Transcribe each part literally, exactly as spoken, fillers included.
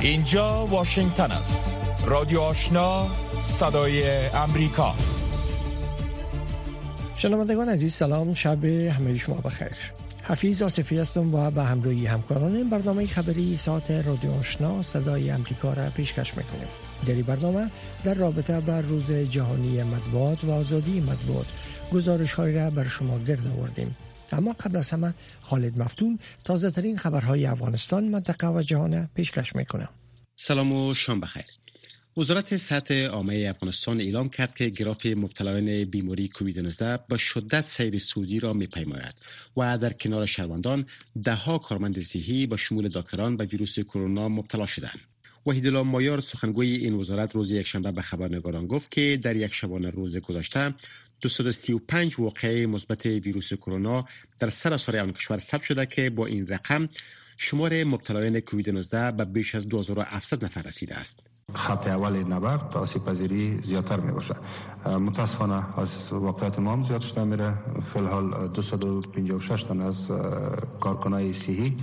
اینجا واشنگتن است. رادیو آشنا، صدای امریکا. شنوندگان عزیز سلام، شب همه شما بخیر. حفیظ آصفی هستم و به همراهی همکاران برنامه خبری ساعت رادیو آشنا صدای امریکا را پیشکش میکنیم. در این برنامه در رابطه با روز جهانی مطبوعات و آزادی مطبوعات گزارش‌هایی را بر شما گرد آوردیم. اما قبل از همه خالد مفتون تازه ترین خبرهای افغانستان، منطقه و جهان پیشکش میکنه. سلام و شام بخیر. وزارت صحت عامه افغانستان اعلام کرد که گراف مبتلایان بیماری کووید نوزده به شدت سیر سعودی را می‌پیماید و در کنار شهروندان ده‌ها کارمند صحی به شمول دکتران به ویروس کرونا مبتلا شدند. وحیدالله مایار سخنگوی این وزارت روز یکشنبه به خبرنگاران گفت که در یک شبانه روز گذشته دویست و سی و پنج واقعه مثبت ویروس کرونا در سراسر آن کشور ثبت شده که با این رقم شمار مبتلایان کووید نوزده به بیش از دو هزار و هفتصد نفر رسیده است. خط اول نبرد آسیب پذیری زیادتر می باشه. متاسفانه از واقعیت ما هم زیاد شده میره. فی الحال دویست و پنجاه و شش تن از کارکنای صحی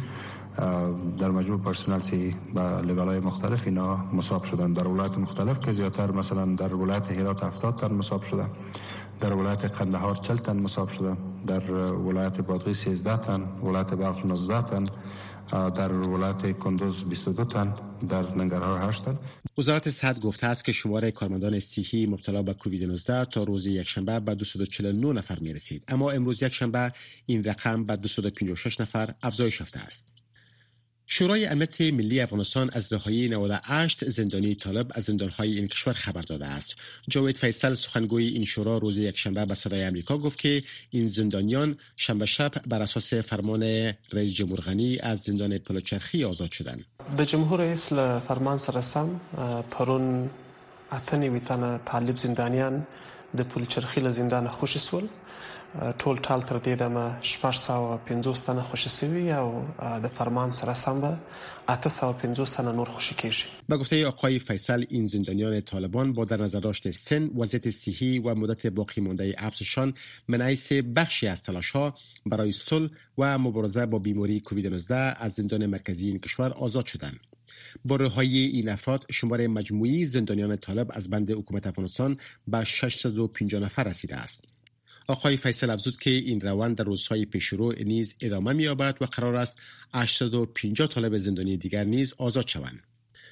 در مجموع پرسنل صحی به لولای مختلف اینا مصاب شدن در ولایت مختلف که زیادتر، مثلا در ولایت هرات هفتاد تن مصاب شده، در ولایت قندهار چهل تن مصاب شده، در ولایت بادغیس سیزده تن، ولایت بلخ نوزده تن، در ولایت کندوز بیست و دو تن، در ننگرهار هشت تن. وزارت صحت گفته است که شمار کارمندان صحی مبتلا به کووید نوزده تا روز یکشنبه به دویست و چهل و نه نفر می رسید، اما امروز یکشنبه این رقم به دویست و پنجاه و شش نفر افزایش یافته است. شورای امنیت ملی افغانستان از رهایی نود و هشت زندانی طالب از زندانهای این کشور خبر داده است. جاوید فیصل سخنگوی این شورا روز یکشنبه به صدای امریکا گفت که این زندانیان شنبه شب بر اساس فرمان رئیس جمهور غنی از زندان پلوچرخی آزاد شدند. د جمهور رئیس له فرمان سره سم پرون اته نوي تنه طالب زندانیان د پلوچرخي له زندان خوشي سول. ټول ټال تر دې دمه شپږ سوه پنځوس تنه خوشي شوي او د فرمان سره سم به اته سوه پنځوس تنه نور خوشي کیږي. به گفته آقای فیصل این زندانیان طالبان با در نظر داشت سن، وضعیت صحی و مدت باقی مانده حبسشان من حیث بخشی از تلاش‌ها برای صلح و مبارزه با بیماری کووید نوزده از زندان مرکزی این کشور آزاد شدند. با رهایی این افراد شمار مجموعی زندانیان طالب از بند حکومت افغانستان به ششصد و پنجاه نفر رسیده است. آقای فیصل افزود که این روند در روزهای پیشرو نیز ادامه می‌یابد و قرار است هشتصد و پنجاه طالب زندانی دیگر نیز آزاد شوند.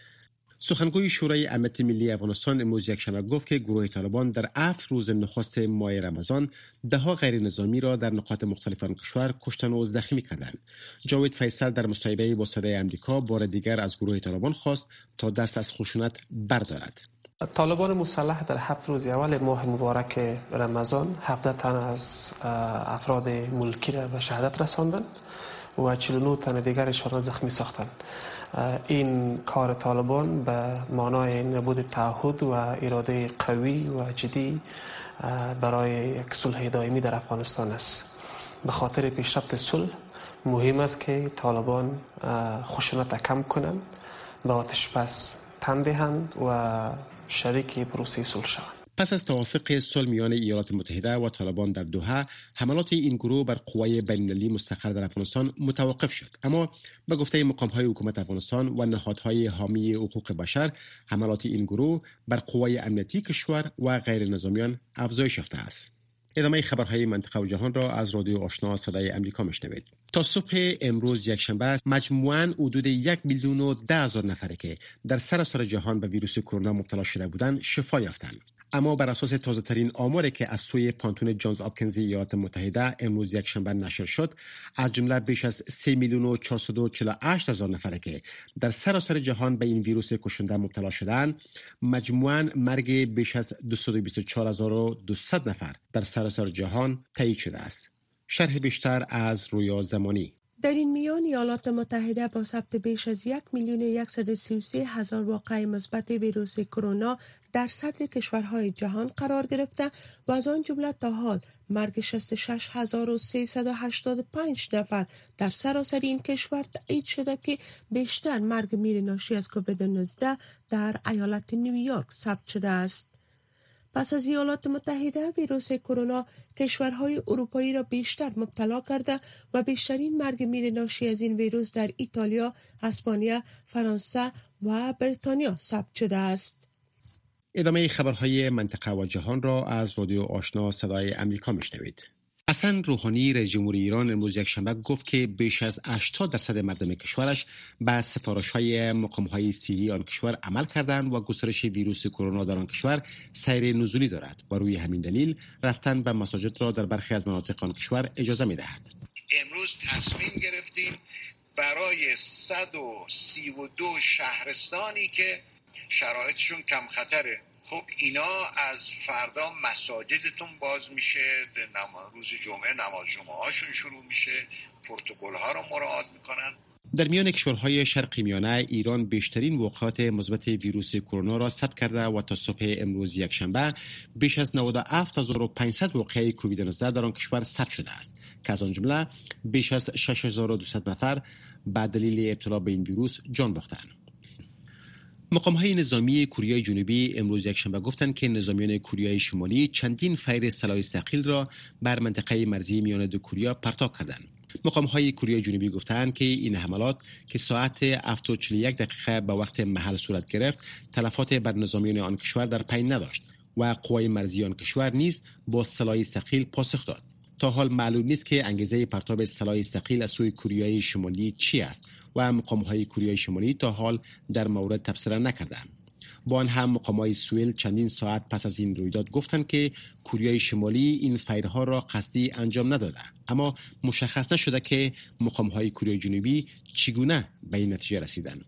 سخنگوی شورای امنیت ملی افغانستان امروز یکشنبه گفت که گروه طالبان در هفت روز نخست ماه رمضان ده‌ها غیر نظامی را در نقاط مختلف آن کشور کشتن و زخمی کردند. جاوید فیصل در مصاحبه با صدای آمریکا بار دیگر از گروه طالبان خواست تا دست از خشونت بردارد. طالبان مسلح در هفت روز اول ماه مبارک رمضان هفده تن از افراد ملکی را به شهادت رساندند و چهل و نه تن دیگرشان را زخمی ساختند. این کار طالبان به معنای نبود تعهد و اراده قوی و جدی برای یک صلح دائمی در افغانستان است. به خاطر پیشرفت صلح مهم است که طالبان خشونت کم کنند، به آتش بس تن دهند و شریک پروسه صلح شوند. پس از توافق صلح میان ایالات متحده و طالبان در دوحه، حملات این گروه بر قوای بین‌المللی مستقر در افغانستان متوقف شد، اما به گفته مقام‌های حکومت افغانستان و نهادهای حامی حقوق بشر، حملات این گروه بر قوای امنیتی کشور و غیر نظامیان افزایش یافته است. ادامه خبرهای منطقه و جهان را از رادیو آشنا صدای امریکا میشنوید. تا صبح امروز یکشنبه مجموعاً حدود یک میلیون و ده هزار نفره که در سراسر جهان به ویروس کرونا مبتلا شده بودند شفا یافتند. اما بر اساس تازه ترین آماری که از سوی پانتون جانز هاپکینز ایالات متحده امروز یکشنبه نشر شد، از جمله بیش از سه میلیون و چهارصد و چهل و هشت هزار نفره که در سراسر جهان به این ویروس کشنده مبتلا شدند، مجموعاً مرگ بیش از دویست و بیست و چهار هزار و دویست نفر در سراسر جهان تایید شده است. شرح بیشتر از رویا زمانی. در این میان ایالات متحده با ثبت بیش از یک میلیون و صد و سی و سه هزار واقعه مثبت ویروس کرونا در صدر کشورهای جهان قرار گرفته و از آن جمله تا حال مرگ شصت و شش هزار و سیصد و هشتاد و پنج نفر در سراسر این کشور تایید شده که بیشتر مرگ میر ناشی از کووید نوزده در ایالت نیویورک ثبت شده است. پس از ایالات متحده ویروس کرونا کشورهای اروپایی را بیشتر مبتلا کرده و بیشترین مرگ میر ناشی از این ویروس در ایتالیا، اسپانیا، فرانسه و بریتانیا ثبت شده است. ادامه خبرهای منطقه و جهان را از رادیو آشنا صدای امریکا میشنوید. حسن روحانی رئیس جمهور ایران امروز یک شنبه گفت که بیش از هشتاد درصد مردم کشورش به سفارش‌های مقام‌های صحی آن کشور عمل کردند و گسترش ویروس کرونا در آن کشور سیر نزولی دارد و روی همین دلیل رفتن به مساجد را در برخی از مناطق آن کشور اجازه می‌دهد. امروز تصمیم گرفتیم برای صد و سی و دو شهرستانی که شرایطشون کم خطره، خب اینا از فردا مساجدتون باز میشه، روز جمعه نماز جمعه هاشون شروع میشه، پروتکل ها رو مراعات میکنن. در میان کشورهای شرق میانه ایران بیشترین وقایع مثبت ویروس کرونا را ثبت کرده و تا صبح امروز یک شنبه بیش از نود و هفت هزار و پانصد واقعه کووید نوزده در آن کشور ثبت شده است که از آن جمله بیش از شش هزار و دویست نفر به دلیل ابتلا به این ویروس جان باختند. مقام‌های نظامی کره جنوبی امروز یک شنبه گفتند که نظامیان کره شمالی چندین فیر سلاح ثقیل را بر منطقه مرزی میان دو کره پرتاب کردند. مقام‌های کره جنوبی گفتند که این حملات که ساعت هفت و چهل و یک دقیقه به وقت محل صورت گرفت، تلفات بر نظامیان آن کشور در پی نداشت و قوای مرزی آن کشور نیز با سلاح ثقیل پاسخ داد. تا حال معلوم نیست که انگیزه پرتاب سلاح ثقیل از سوی کره شمالی چی است و مقام‌های کره شمالی تا حال در مورد تبصره نکردند. با آن هم مقام‌های سوئیل چندین ساعت پس از این رویداد گفتند که کره شمالی این فیرها را قصدی انجام نداده، اما مشخص نشده که مقام‌های کره جنوبی چگونه به این نتیجه رسیدند.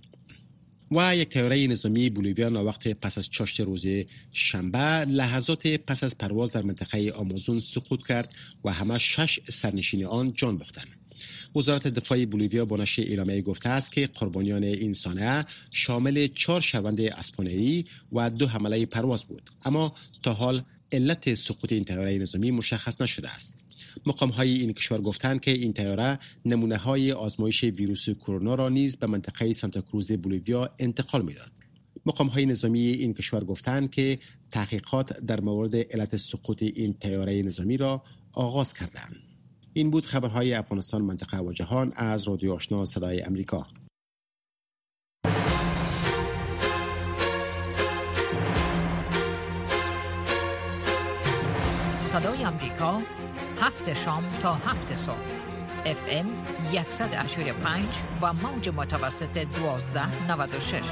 و یک طیاره نظامی بولیویا ناوقت پس از چاشت روز شنبه لحظات پس از پرواز در منطقه آمازون سقوط کرد و همه شش سرنشین آن جان باختند. وزارت دفاع بولیویا با نشر اعلامیه گفته است که قربانیان این صحنه شامل چهار شهروند اسپانیایی و دو حمله پرواز بود، اما تا حال علت سقوط این طیاره نظامی مشخص نشده است. مقام‌های این کشور گفتند که این طیاره نمونه‌های آزمایش ویروس کرونا را نیز به منطقه سانتا کروز بولیویا انتقال می‌داد. مقام‌های نظامی این کشور گفتند که تحقیقات در مورد علت سقوط این طیاره نظامی را آغاز کردند. این بود خبرهای افغانستان، منطقه و جهان از رادیو آشنا صدای امریکا. صدای امریکا هفت شام تا هفت صبح اف ام صد و هشتاد و پنج و موج متوسط دوازده نود و شش.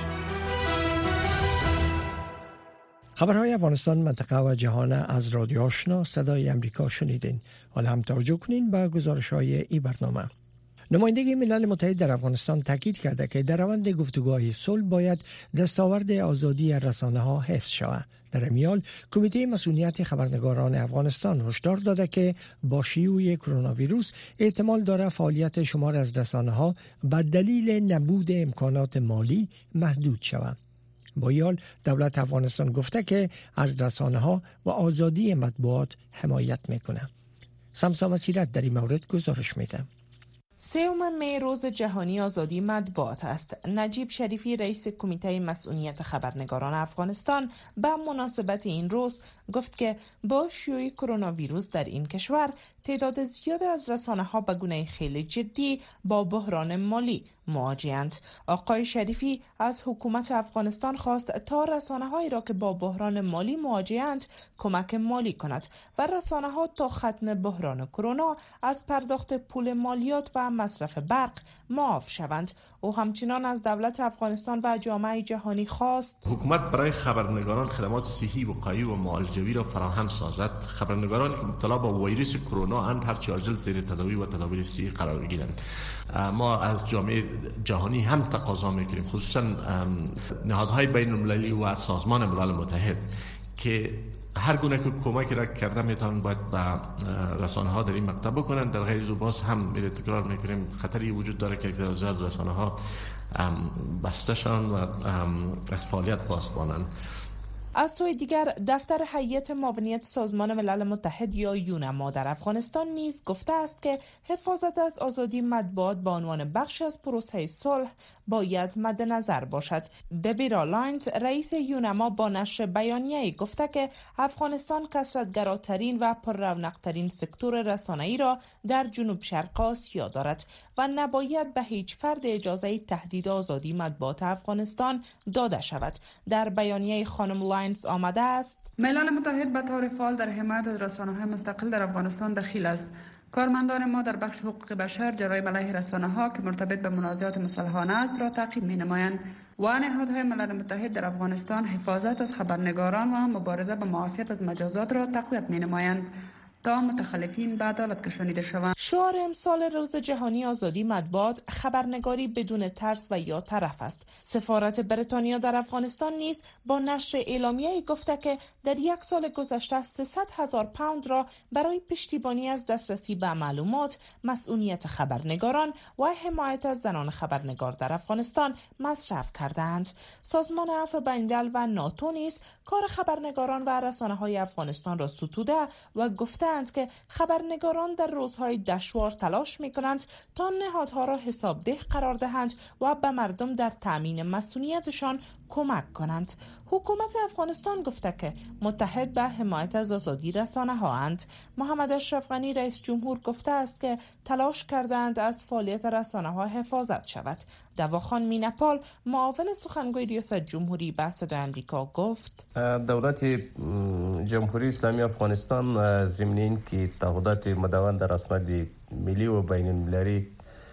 خبرهای افغانستان، منطقه و جهان از رادیو آشنا صدای امریکا شنیدین. حالا هم توجه کنین به گزارش‌های این برنامه. نماینده ملل متحد در افغانستان تاکید کرده که در روند گفتگوهای صلح باید دستاورد آزادی رسانه‌ها حفظ شود. در این حال کمیته مسئولیت خبرنگاران افغانستان هشدار داده که با شیوع کرونا ویروس احتمال دارد فعالیت شمار از رسانه‌ها به دلیل نبود امکانات مالی محدود شود. با این حال دولت افغانستان گفته که از رسانه‌ها و آزادی مطبوعات حمایت میکنه. سمسا مسیرت در این مورد گزارش میده. سوم می روز جهانی آزادی مطبوعات است. نجیب شریفی رئیس کمیته مسئولیت خبرنگاران افغانستان به مناسبت این روز گفت که با شیوع کرونا ویروس در این کشور تعداد زیاد از رسانه‌ها به گونه خیلی جدی با بحران مالی مواجه‌اند. آقای شریفی از حکومت افغانستان خواست تا رسانه‌هایی را که با بحران مالی مواجه‌اند کمک مالی کند و رسانه‌ها تا ختم بحران کرونا از پرداخت پول مالیات و مصرف برق معاف شوند. او همچنان از دولت افغانستان و جامعه جهانی خواست حکومت برای خبرنگاران خدمات صحی وقایعی و معالجوی را فراهم سازد. خبرنگارانی که مبتلا به ویروس کرونا اند هر چه عاجل زیر تداوی و تدابیر صحی قرار گیرند. ما از جامعه جهانی هم تقاضا میکنیم، خصوصا نهادهای بین المللی و سازمان ملل متحد، که هر گونه که کمک را کرده میتونن باید به رسانه ها در این مقطع بکنن. در غیر باز هم میره تکرار میکنیم خطری وجود داره که یک زیاد رسانه ها بسته شن و از فعالیت باز بانن. از سوی دیگر دفتر هیئت معاونیت سازمان ملل متحد یا یونما در افغانستان نیز گفته است که حفاظت از آزادی مطبوعات به عنوان بخش از پروسه صلح باید مد نظر باشد. دبیرا لاینز رئیس یونما با نشر بیانیه‌ای گفته که افغانستان کثرت‌گراترین و پررونق‌ترین سکتور رسانه‌ای را در جنوب شرق آسیا دارد و نباید به هیچ فرد اجازه تهدید آزادی مطبوعات افغانستان داده شود. در بیانیه خانم لاینز آمده است: ملل متحد به طور فعال در حمایت از رسانه‌های مستقل در افغانستان دخیل است. کارمندان ما در بخش حقوق بشر جرایم علیه رسانه‌ها که مرتبط به منازعات مسلحانه است را تعقیب می‌نمایند و نهادهای ملل متحد در افغانستان حفاظت از خبرنگاران و مبارزه با معافیت از مجازات را تقویت می‌نمایند تا متخلفین به عدالت کشانیده شوند. شعار امسال روز جهانی آزادی مطبوعات خبرنگاری بدون ترس و یا طرف است. سفارت بریتانیا در افغانستان نیز با نشر اعلامیه‌ای گفته که در یک سال گذشته سیصد هزار پوند را برای پشتیبانی از دسترسی به معلومات، مسئولیت خبرنگاران و حمایت از زنان خبرنگار در افغانستان مصرف کردند. سازمان عفو بین‌الملل و ناتو نیز کار خبرنگاران و رسانه‌های افغانستان را ستوده و گفته که خبرنگاران در روزهای دشوار تلاش می‌کنند تا نهادها را حسابده قرار دهند و به مردم در تأمین مسئولیتشان کمک کنند. حکومت افغانستان گفته که متحد به حمایت از آزادی رسانه‌ها اند. محمد اشرف غنی رئیس جمهور گفته است که تلاش کردند از فعالیت رسانه‌ها حفاظت شود. دواخان مینپال معاون سخنگوی ریاست جمهوری به صدای آمریکا گفت: دولت جمهوری اسلامی افغانستان ضمن اینکه تعهدات مدون در اسناد ملی و بین المللی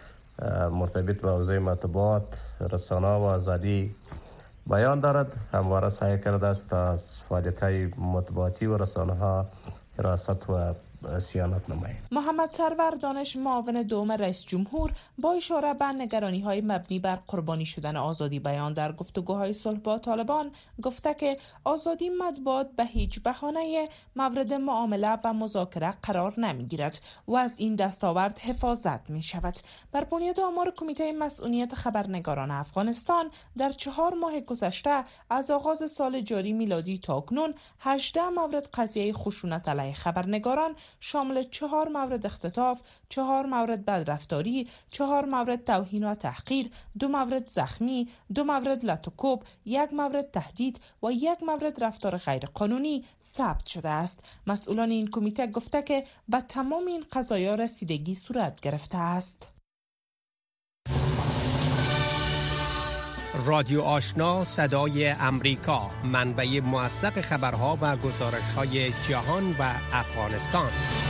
مرتبط به حوزه مطبوعات، رسانه‌ها و آزادی بیان دارد، همواره سعی کرده است از فعالیت‌های مطبوعاتی و رسانه‌ها حراست و صیانت نماید. محمد سرور دانش معاون دوم رئیس جمهور با اشاره به نگرانی‌های مبنی بر قربانی شدن آزادی بیان در گفتگوهای صلح با طالبان گفته که آزادی مطبوعات به هیچ بهانه مورد معامله و مذاکره قرار نمی‌گیرد و از این دستاورد حفاظت می‌شود. بر بنیاد آمار کمیته مسئولیت خبرنگاران افغانستان در چهار ماه گذشته از آغاز سال جاری میلادی تا اکنون هجده مورد قضیه خشونت علیه خبرنگاران شامل چهار مورد اختطاف، چهار مورد بدرفتاری، چهار مورد توهین و تحقیر، دو مورد زخمی، دو مورد لط و کوب، یک مورد تهدید و یک مورد رفتار غیرقانونی ثبت شده است. مسئولان این کمیته گفته که به تمام این قضایا رسیدگی صورت گرفته است. رادیو آشنا صدای امریکا، منبع موثق خبرها و گزارش‌های جهان و افغانستان.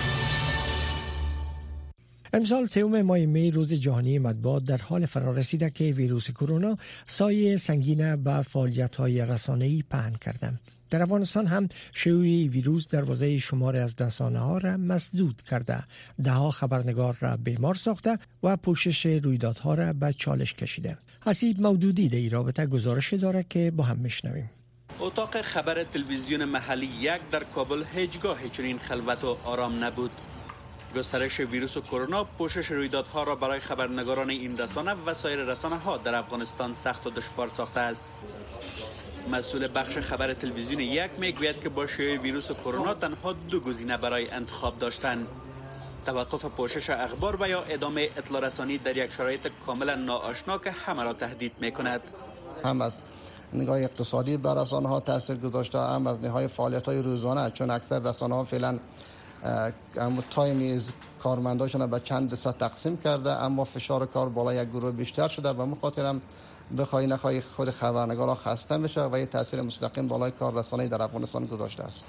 امسال سوم ماه می روز جهانی مطبوعات در حال فرا رسیده که ویروس کرونا سایه سنگین به فعالیت‌های رسانه‌ای پهن کرده. در افغانستان هم شیوع ویروس دروازه شمار از رسانه‌ها را مسدود کرده، دهها خبرنگار را بیمار ساخته و پوشش رویدادها را به چالش کشیده. حسیب مودودی در این رابطه گزارش داره که با هم میشنویم. اتاق خبر تلویزیون محلی یک در کابل هیچگاه چنین خلوت و آرام نبود. گسترش ویروس کرونا پوشش رویدادها را برای خبرنگاران این رسانه و سایر رسانه‌ها در افغانستان سخت و دشوار ساخته است. مسئول بخش خبر تلویزیون یک میگوید که با شیوع ویروس کرونا تنها دو گزینه برای انتخاب داشتند: توقف پوشش اخبار و یا ادامه اطلاع رسانی در یک شرایط کاملا ناآشنا که همه را تهدید میکند. هم از نگاه اقتصادی بر رسانه ها تاثیر گذاشته، هم از نگاه فعالیت های روزانه، چون اکثر رسانه ها فعلا تایم کارمنداشون به چند صد تقسیم کرده، اما فشار کار بالای یک گروه بیشتر شده و مخاطر هم بخوای نخوای خود خبرنگارا خسته میشه و این تاثیر مستقیم بالای کار رسانه‌ای در افغانستان گذاشته است.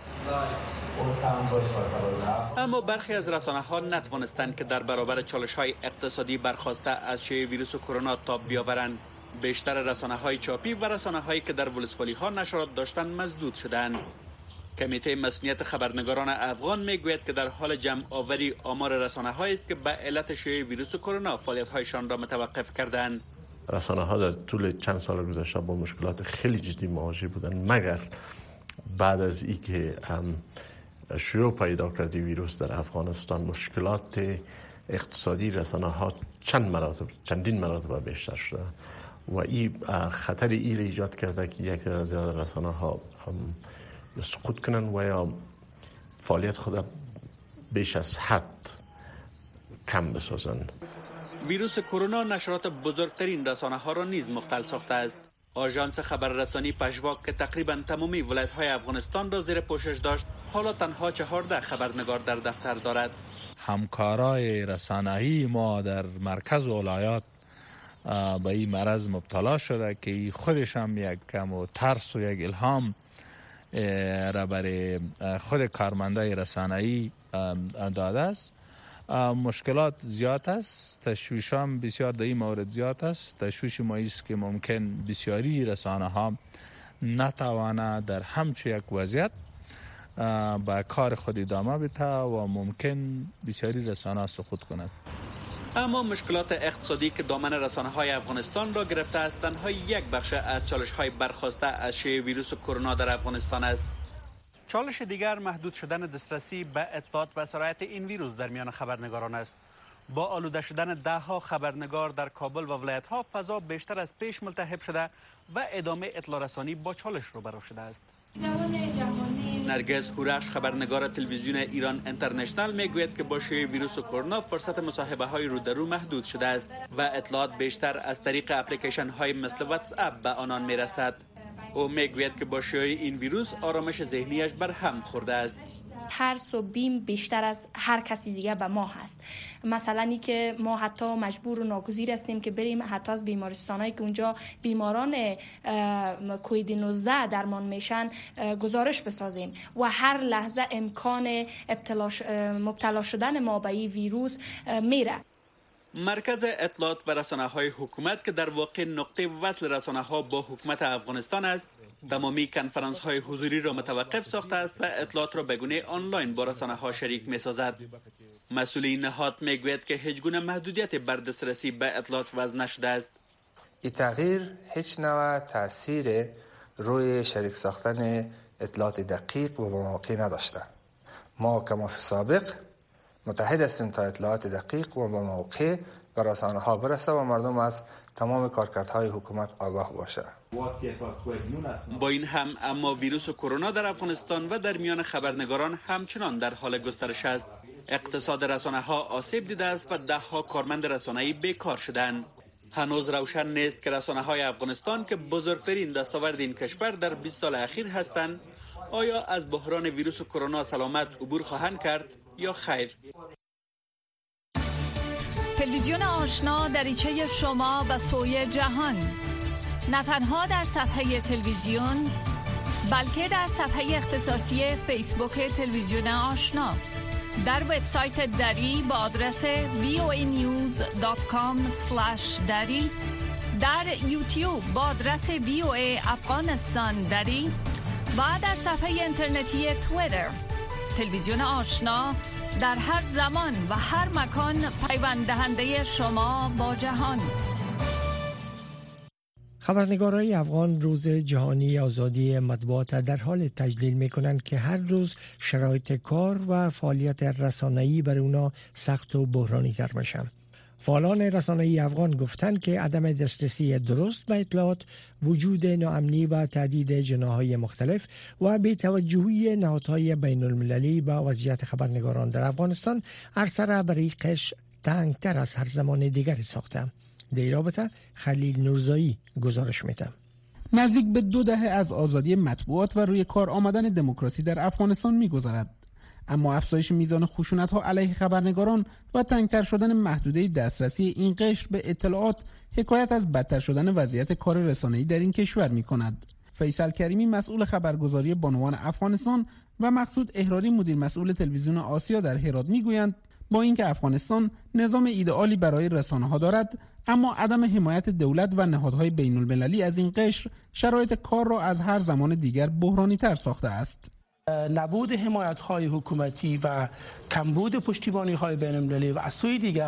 اما برخی از رسانه‌ها نتوانستند که در برابر چالش‌های اقتصادی برخاسته از شیوع ویروس کرونا تاب بیاورند. بیشتر رسانه‌های چاپی و رسانه‌هایی که در ولسوالی‌ها نشرات داشتند مسدود شدند. کمیته مسئولیت خبرنگاران افغان میگوید که در حال جمع آوری آمار رسانه‌هایی است که به علت شیوع ویروس کرونا فعالیت‌هایشان را متوقف کردند. رسانه‌ها در طول چند سال گذشته با مشکلات خیلی جدی مواجه بودند، مگر بعد از اینکه شیوع پیدا کرد ویروس در افغانستان مشکلات اقتصادی رسانه‌ها چند مراتب چندین مراتب بیشتر شده و این خطر ای را ایجاد کرده که یک از زیاد رسانه ها سقوط کنن و یا فعالیت خود بیش از حد کم بسازند. ویروس کرونا نشرات بزرگترین رسانه ها را نیز مختل ساخته است. آژانس خبررسانی پژواک که تقریبا تمامی ولایت‌های افغانستان را زیر پوشش داشت، حالا تنها چهارده خبرنگار در دفتر دارد. همکارای رسانه‌ای ما در مرکز ولایات به این مرض مبتلا شده که خودش هم یک کم و ترس و یک الهام را برای خود کارمندای رسانه‌ای داده است. مشکلات زیاد است، تشویش هم بسیار در این مورد زیاد است. تشویش ما است که ممکن بسیاری رسانه ها نتوانه در همچون یک وضعیت با کار خود ادامه بده و ممکن بسیاری رسانه ها سقوط کند. اما مشکلات اقتصادی که دامن رسانه های افغانستان را گرفته است تنها یک بخش از چالش های برخاسته از شیوع ویروس کرونا در افغانستان است. چالش دیگر محدود شدن دسترسی به اطلاعات و سرایت این ویروس در میان خبرنگاران است. با آلوده شدن ده ها خبرنگار در کابل و ولایت ها فضا بیشتر از پیش ملتهب شده و ادامه اطلاع رسانی با چالش روبرو شده است. نرگس هورخش خبرنگار تلویزیون ایران اینترنشنال میگوید که با شیوع ویروس کرونا فرصت مصاحبه های رو در رو محدود شده است و اطلاعات بیشتر از طریق اپلیکیشن های مثل واتس اپ به آنان میرسد. او میگوید که با شیوع این ویروس آرامش ذهنیش بر هم خورده است. ترس و بیم بیشتر از هر کسی دیگه به ما هست. مثلا ای که ما حتی مجبور و ناگزیر هستیم که بریم حتی از بیمارستانایی که اونجا بیماران کووید نوزده درمان میشن گزارش بسازیم و هر لحظه امکان مبتلا شدن ما به این ویروس میره. مرکز اطلاعات و رسانه های حکومت که در واقع نقطه وصل رسانه ها با حکومت افغانستان است، تمامی کنفرانس های حضوری را متوقف ساخته است و اطلاعات را به گونه آنلاین با رسانه ها شریک می سازد. مسئول نهاد می گوید که هیچ گونه محدودیت بر دسترسی به اطلاعات وضع نشده است. این تغییر هیچ نوع تاثیر روی شریک ساختن اطلاعات دقیق و مواقع نداشته. ما کما فی سابق متحد هستیم تا اطلاعات دقیق و مواقع به رسانه ها برسه و مردم از تمام کارکردهای حکومت آگاه باشه. با این هم اما ویروس کرونا در افغانستان و در میان خبرنگاران همچنان در حال گسترش است. اقتصاد رسانه ها آسیب دیده است و ده ها کارمند رسانه‌ای بیکار شدند. هنوز روشن نیست که رسانه های افغانستان که بزرگترین دستاورد این کشور در بیست سال اخیر هستند آیا از بحران ویروس کرونا سلامت عبور خواهند کرد یا خیر. تلویزیون آشنا دریچه شما به سوی جهان، نه تنها در صفحه تلویزیون بلکه در صفحه اختصاصی فیسبوک تلویزیون آشنا، در وبسایت دری با آدرس وی او ای نیوز دات کام اسلش دری، در یوتیوب با آدرس وی او ای افغانستان دری و در صفحه اینترنتی توییتر. تلویزیون آشنا در هر زمان و هر مکان پیوند دهنده شما با جهان. خبرنگارای افغان روز جهانی آزادی مطبوعات در حال تجلیل می کنند که هر روز شرایط کار و فعالیت رسانه‌ای بر اونا سخت و بحرانی تر میشن. فعالان رسانه‌ای افغان گفتند که عدم دسترسی درست به اطلاعات، وجود ناامنی و تهدید جناح‌های مختلف و بی‌توجهی نهادهای بین‌المللی به وضعیت خبرنگاران در افغانستان عرصه برای قش تنگتر از هر زمان دیگری ساخته. در این رابطه خلیل نورزایی گزارش میده. نزدیک به دو دهه از آزادی مطبوعات و روی کار آمدن دموکراسی در افغانستان می‌گذرد. اما افزایش میزان خشونت‌ها علیه خبرنگاران و تنگتر شدن محدوده دسترسی این قشر به اطلاعات حکایت از بدتر شدن وضعیت کار رسانه‌ای در این کشور می‌کند. فیصل کریمی مسئول خبرگزاری بانوان افغانستان و مقصود احراری مدیر مسئول تلویزیون آسیا در هرات می‌گویند با اینکه افغانستان نظام ایدئالی برای رسانه‌ها دارد، اما عدم حمایت دولت و نهادهای بین‌المللی از این قشر شرایط کار را از هر زمان دیگر بحرانی‌تر ساخته است. نبود حمایت‌های حکومتی و کمبود پشتیبانی‌های بین‌المللی و از سوی دیگر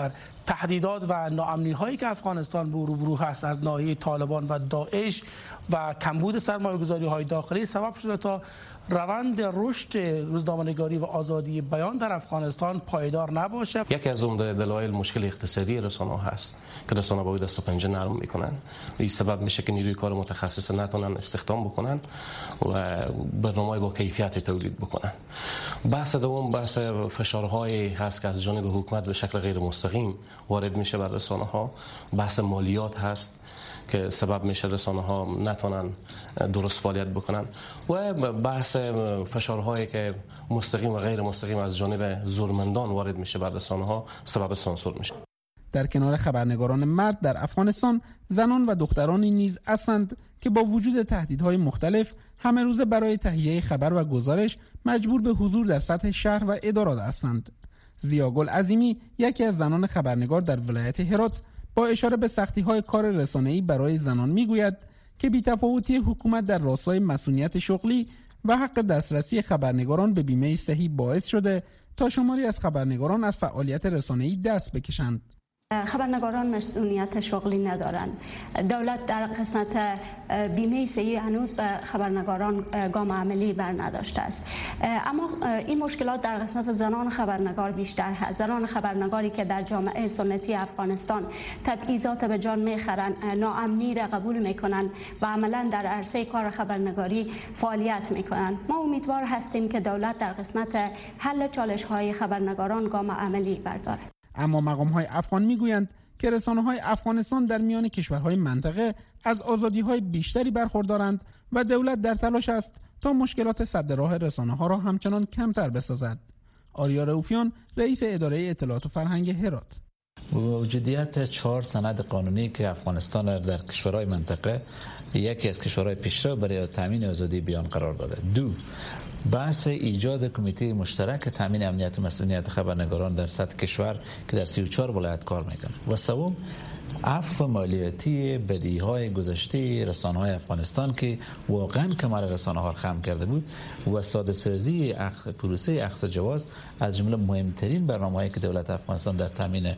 تهدیدات و ناامنی هایی که افغانستان به روبرو هست از ناحیه طالبان و داعش و کمبود سرمایه‌گذاری های داخلی سبب شده تا روند رشد روزنامه‌نگاری و آزادی بیان در افغانستان پایدار نباشه. یکی از عمده دلایل مشکل اقتصادی رسانه‌ها هست که رسانه‌ها باید دست و پنجه نرم میکنن. این سبب میشه که نیروی کار متخصص نتونن استخدام بکنن و برنامه‌های با کیفیت تولید بکنن. بحث دوم بحث فشارهای هست که از جانب حکومت به شکل غیر مستقیم وارد میشه بر رسانه‌ها. بحث مالیات هست که سبب میشه رسانه ها نتونن درست فعالیت بکنن و بحث فشارهایی که مستقیم و غیر مستقیم از جانب زورمندان وارد میشه بر رسانه ها سبب سانسور میشه. در کنار خبرنگاران مرد در افغانستان، زنان و دخترانی نیز هستند که با وجود تهدیدهای مختلف همه روزه برای تهیه خبر و گزارش مجبور به حضور در سطح شهر و ادارات هستند. زیاگل عظیمی، یکی از زنان خبرنگار در ولایت هرات، با اشاره به سختی‌های کار رسانه‌ای برای زنان میگوید که بی‌تفاوتی حکومت در راستای مسئولیت شغلی و حق دسترسی خبرنگاران به بیمه صحی باعث شده تا شماری از خبرنگاران از فعالیت رسانه‌ای دست بکشند. خبرنگاران مسئولیت شغلی ندارند. دولت در قسمت بیمه صحی هنوز به خبرنگاران گام عملی بر نداشته است. اما این مشکلات در قسمت زنان خبرنگار بیشتر هست. زنان خبرنگاری که در جامعه سنتی افغانستان تبعیضات به جان میخرند، ناامنی را قبول میکنند و عملا در عرصه کار خبرنگاری فعالیت میکنند. ما امیدوار هستیم که دولت در قسمت حل چالش‌های خبرنگاران گام عملی بردارد. اما مقام‌های افغان میگویند که رسانه‌های افغانستان در میان کشورهای منطقه از آزادی‌های بیشتری برخوردارند و دولت در تلاش است تا مشکلات سد راه رسانه‌ها را همچنان کمتر بسازد. آریا رؤوفیان، رئیس اداره اطلاعات و فرهنگ هرات: وجودیت چهار سند قانونی که افغانستان در کشورهای منطقه یکی از کشورهای پیشرو برای تامین آزادی بیان قرار داده. دو، بحث ایجاد کمیته مشترک تامین امنیت و مسئولیت خبرنگاران در سطح کشور که در سی و چهار ولایت کار میکنه. و سوم، عفو مالیاتی بدیهای گذشته رسانه‌های افغانستان که واقعا کمر رسانه‌ها را خم کرده بود و ساده سازی اخ... پروسه اخذ جواز از جمله مهمترین برنامه‌هایی که دولت افغانستان در تامین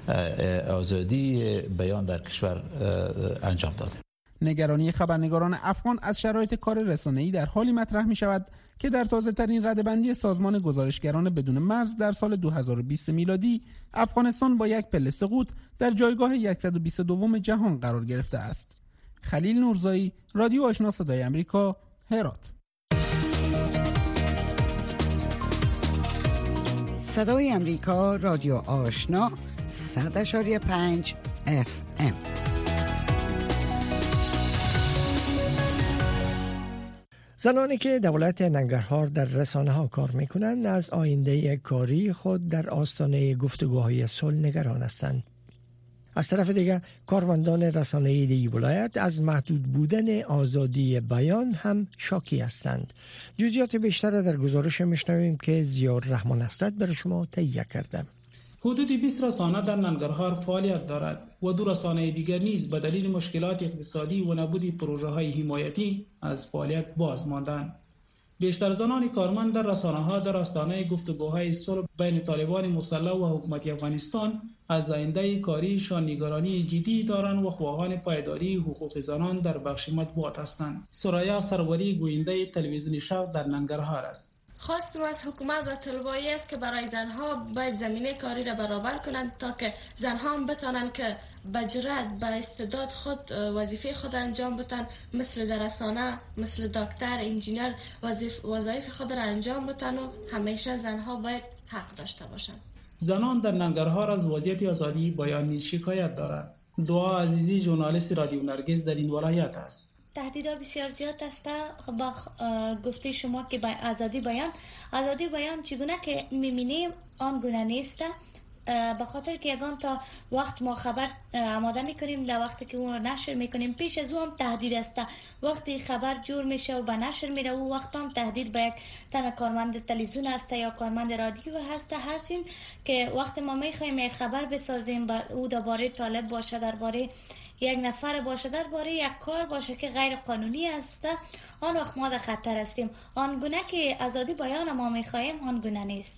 آزادی بیان در کشور انجام داده. نگرانی خبرنگاران افغان از شرایط کار رسانه‌ای در حالی مطرح می شود که در تازه‌ترین رده‌بندی سازمان گزارشگران بدون مرز در سال دو هزار و بیست میلادی افغانستان با یک پله سقوط در جایگاه صد و بیست و دو جهان قرار گرفته است. خلیل نورزایی، رادیو آشنا صدای آمریکا، هرات. صدای آمریکا، رادیو آشنا، صد و پنج اف ام. زنانی که دولت ننگرهار در رسانه ها کار می کنند از آینده کاری خود در آستانه گفتگوهای صلح نگران هستند. از طرف دیگر کارمندان رسانه‌ای دی ولایت از محدود بودن آزادی بیان هم شاکی هستند. جزئیات بیشتر در گزارش میشنویم که ضیاء الرحمن حسرت برای شما تهیه کرده. حدود بیست رسانه در ننگرهار فعالیت دارد و دو رسانه دیگر نیز به دلیل مشکلات اقتصادی و نبود پروژه‌های حمایتی از فعالیت باز ماندند. بیشتر زنان کارمند در رسانه‌ها در آستانه گفتگوهای صلح بین طالبان مسلح و حکومت افغانستان از آینده کاریشان نگرانی جدی دارند و خواهان پایداری حقوق زنان در بخش مطبوعات هستند. سرایا سروری، گوینده تلویزیون شرق در ننگرهار است. خواستم از حکومت و طلبایی است که برای زنها باید زمینه کاری را برابر کنند تا که زنها هم بتانند که به جرأت به استعداد خود وظیفه خود انجام بدن، مثل در رسانه، مثل دکتر، انجینر وظایف خود را انجام بدن و همیشه زنها باید حق داشته باشند. زنان در ننگرهار از وضعیت آزادی بیان نیز شکایت دارند. دعا عزیزی، ژورنالیست رادیو نرگس در این ولایت است. تهدیدها بسیار زیاد است. با گفته شما که آزادی بیان آزادی بیان چگونه که می‌بینیم آن گونه نیست، به خاطر که یگان تا وقت ما خبر آماده میکنیم در وقتی که اون نشر میکنیم پیش از اون هم تهدید است. وقتی خبر جور میشه و به نشر میره اون وقت هم تهدید به یک تن کارمند تلویزیون است یا کارمند رادیو هست. هرچین که وقتی ما میخوایم یک خبر بسازیم او درباره طالب باشه، درباره یک نفر باشه، درباره یک کار باشه که غیر قانونی است، آن وقت ما در خطر هستیم. آن گونه که آزادی بیان ما میخوایم آن گونه نیست.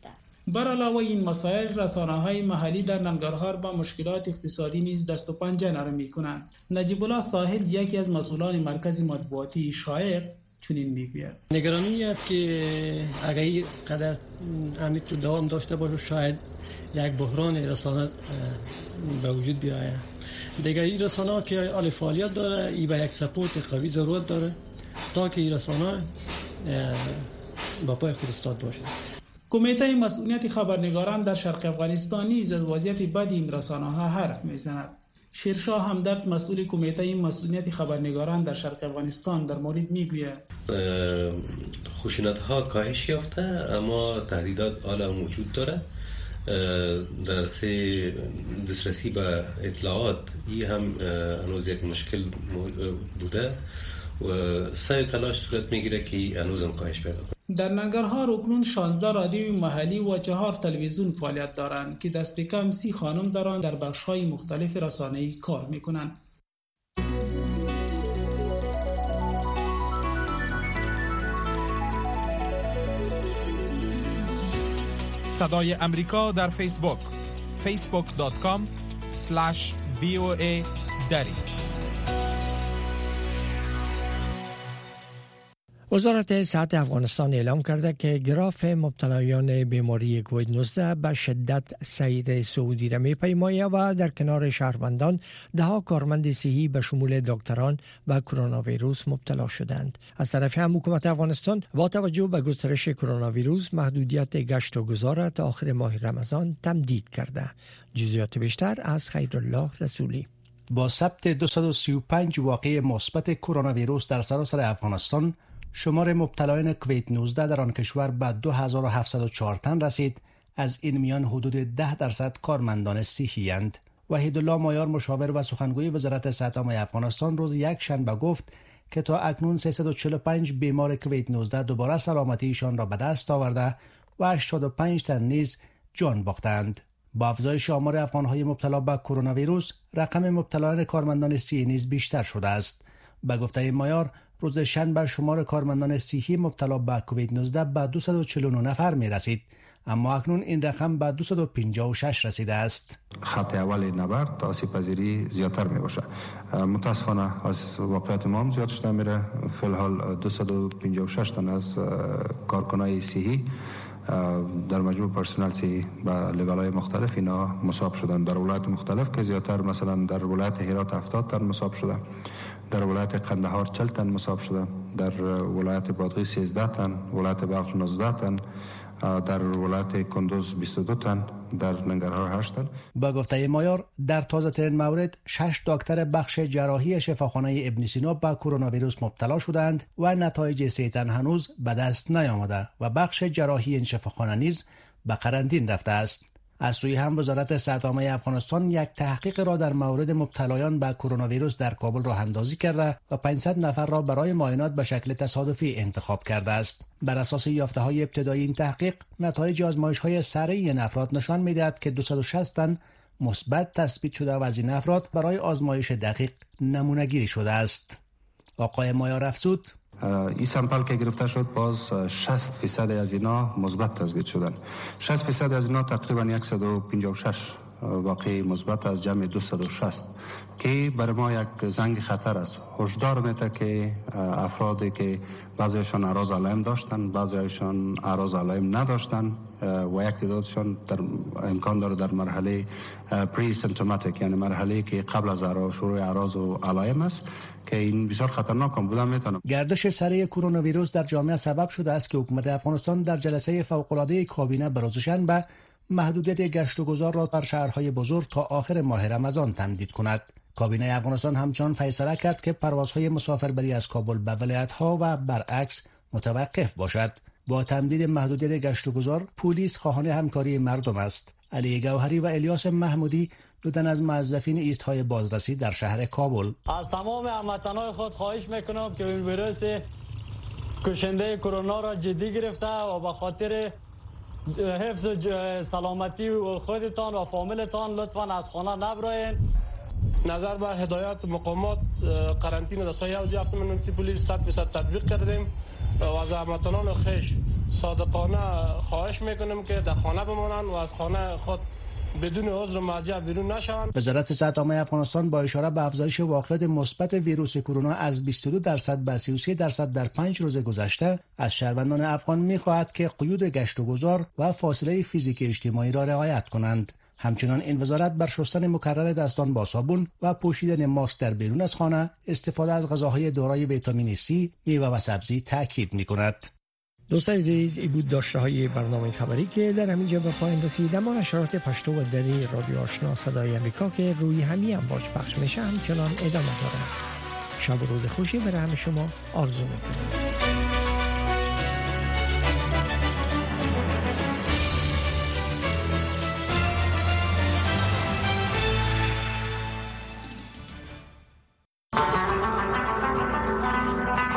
بر علاوه این مسائل، رسانه‌های محلی در ننگرهار با مشکلات اقتصادی نیز دست و پنجه نرم می‌کنند. نجیب الله ساحل یکی از مسئولان مرکز مطبوعاتی شایق چنین میگوید: نگرانی است که اگر این قدر همین تو دوام داشته باشه شاید یک بحران رسانه به وجود بیاید. دیگه این رسانه که اول فعالیت داره، ای به یک سپورت قوی ضرورت داره تا که این رسانه با پای خود استاد باشه. کمیته مسئولیت خبرنگاران در شرق افغانستان نیز از وضعیت بد این رسانه‌ها حرف میزند. شیرشاه همدرد مسئول کمیته مسئولیت خبرنگاران در شرق افغانستان در مورد میگوید: خشونت‌ها کاهش یافته اما تهدیدات حالا موجود داره. در سه دسترسی به اطلاعات این هم هنوز یک مشکل بوده و سعی تلاش صورت میگیره که هنوز هم کاهش پیدا کنه. در ننگرهار اکنون شانزده رادیوی محلی و چهار تلویزیون فعالیت دارند که دست کم سی خانم دارند در بخش‌های مختلف رسانه‌ای کار میکنند. صدای امریکا در فیسبوک فیسبوک دات کام اسلش وی او ای دری. وزارت صحت افغانستان اعلام کرده که گراف مبتلایان بیماری کووید نوزده به شدت سیر سعودی را می‌پیماید و در کنار شهروندان دهها کارمند صحی به شمول دکتران و کرونا ویروس مبتلا شدند. از طرف هم حکومت افغانستان با توجه به گسترش کرونا ویروس محدودیت گشت و گذار تا آخر ماه رمضان تمدید کرده. جزئیات بیشتر از خیرالله رسولی. با ثبت دویست و سی و پنج واقعه مثبت کرونا ویروس در سراسر افغانستان، شمار مبتلایان کووید نوزده در آن کشور به دو هزار و هفتصد و چهار تن رسید. از این میان حدود ده درصد کارمندان صحی اند. وحیدالله مایار، مشاور و سخنگوی وزارت صحت عامه افغانستان، روز یک شنبه گفت که تا اکنون سیصد و چهل و پنج بیمار کووید نوزده دوباره سلامتیشان را به دست آورده و هشتاد و پنج تن نیز جان باختند. با افزایش آمار افغان‌های مبتلا به کرونا ویروس، رقم مبتلایان کارمندان صحی نیز بیشتر شده است. به گفته مایار، روز شنبه شمار کارمندان صحی مبتلا به کووید نوزده به دویست و چهل و نه نفر می رسید، اما اکنون این رقم به دویست و پنجاه و شش رسیده است. خط اول نبرد آسیب پذیری زیادتر می باشه. متاسفانه از واقعیت ما هم زیاد شده میره. فی الحال دویست و پنجاه و شش تن از کارکنای صحی در مجموع پرسنل صحی به لیول‌های مختلف اینا مصاب شدن در ولایت مختلف که زیادتر، مثلا در ولایت هرات هفتاد تن مصاب شده، در ولایت قندهار چهل تن مصاب شده، در ولایت بادغیس سیزده تن، ولایت بلخ نوزده تن، در ولایت کندوز بیست و دو تن، در ننگرهار هشت تن. با گفته مایار، در تازه ترین مورد شش دکتر بخش جراحی شفاخانه ابن سینا به کرونا ویروس مبتلا شدند و نتایج سه تن هنوز به دست نیامده و بخش جراحی این شفاخانه نیز به قرنطینه رفته است. از سوی هم وزارت صحت عامه افغانستان یک تحقیق را در مورد مبتلایان به کرونا ویروس در کابل راه اندازی کرده و پانصد نفر را برای معاینات به شکل تصادفی انتخاب کرده است. بر اساس یافته‌های ابتدایی این تحقیق، نتایج آزمایش‌های سره این افراد نشان می‌دهد که دویست و شصت تن مثبت تثبیت شده و از این افراد برای آزمایش دقیق نمونه‌گیری شده است. آقای مایار افزود: این سامپل که گرفته شد باز شصت فیصد از اینا مثبت تثبیت شدن. شصت فیصد از اینا تقریبا صد و پنجاه و شش واقعی مثبت از جمع دویست و شصت که برای ما یک زنگ خطر است. هشدار میده که افرادی که بعضیشان اعراض علائم داشتن، بعضیشان اعراض علائم نداشتن و یک تعدادشان در امکان داره در مرحله پری سیمپتوماتیک، یعنی مرحله که قبل از شروع اعراض و علائم است، که این بسیار خطرناک هم بودن میتونه. گردش سریع کرونا ویروس در جامعه سبب شده است که حکومت افغانستان در جلسه فوق‌العاده کابینه به روز شنبه محدودیت گشت و گذار را در شهرهای بزرگ تا آخر ماه رمضان تمدید کند. کابینه افغانستان همچنان فیصله کرد که پروازهای مسافربری از کابل به ولایت‌ها و برعکس متوقف باشد. با تمدید محدودیت گشت و گذار، پلیس خواهان همکاری مردم است. علی گوهری و الیاس محمودی، دو تن از موظفین ایست‌های بازرسی در شهر کابل: از تمام هموطنان خود خواهش میکنم که این ویروس کشنده کرونا را جدی گرفته و به خاطر حفظ سلامتی خودتان و فامیلتان لطفاً از خانه نبرین. نظر به هدایت مقامات قرنطینه در سایه اوزی هفته منوتی پلیس صد درصد تطبیق کردیم و از هموطنان خویش صادقانه خواهش میکنیم که در خانه بمانند و از خانه خود بدون عذر مرجع بیرون نشوند. وزارت صحت عامه افغانستان با اشاره به افزایش واقعیت مثبت ویروس کرونا از بیست و دو درصد به سی و سه درصد در پنج روز گذشته از شهروندان افغان می‌خواهد که قیود گشت و گذار و فاصله فیزیکی اجتماعی را رعایت کنند. همچنان این وزارت بر شستن مکرر دستان با صابون و پوشیدن ماسک در بیرون از خانه، استفاده از غذاهای دارای ویتامین سی، میوه و سبزی تاکید می‌کند. دوستان عزیز، این بود داشته های برنامه خبری که در همینجا به پایان رسید. اما نشرات پشتو و دری رادیو آشنا صدای امریکا که روی همین امواج پخش میشه همچنان ادامه داره. شب و روز خوشی برای همه شما آرزو میکنم.